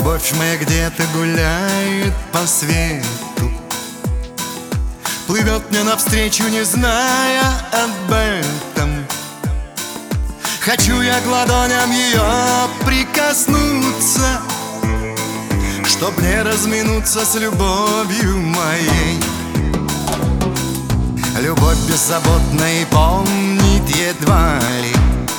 Любовь моя где-то гуляет по свету, плывет мне навстречу, не зная об этом. Хочу я к ладоням ее прикоснуться, чтоб не разминуться с любовью моей. Любовь беззаботная и помнит едва ли,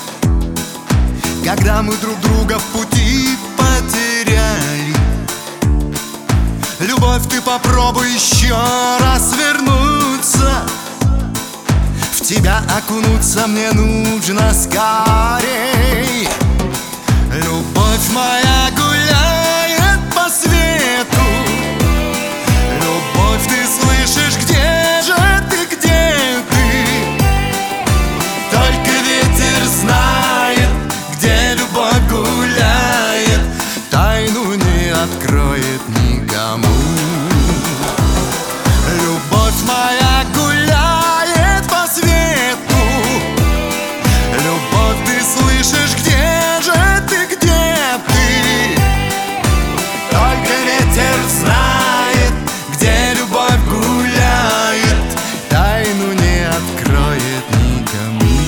когда мы друг друга в пути потеряли. Любовь, ты попробуй еще раз вернуться, в тебя окунуться мне нужно скорей. Любовь моя гуляет по свету, любовь, ты слышишь, где же ты, где ты? Только ветер знает, где любовь гуляет, тайну не откроет никому. Любовь моя гуляет по свету, любовь, ты слышишь, где же ты, где ты? Только ветер знает, где любовь гуляет, тайну не откроет никому.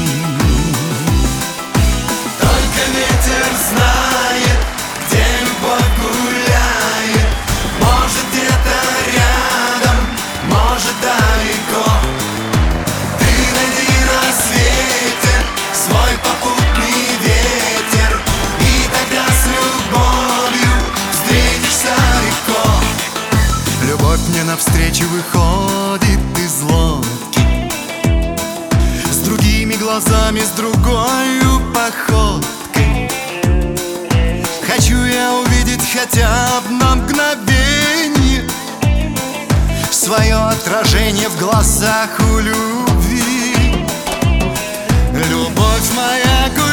Только ветер знает, где любовь гуляет, может где-то рядом, может далеко. Ты найди на свете свой попутный ветер, и тогда с любовью встретишься легко. Любовь мне навстречу выходит из лодки, с другими глазами, с другою походкой. Хочу я увидеть хотя бы на мгновенье свое отражение в глазах у любви. Любовь моя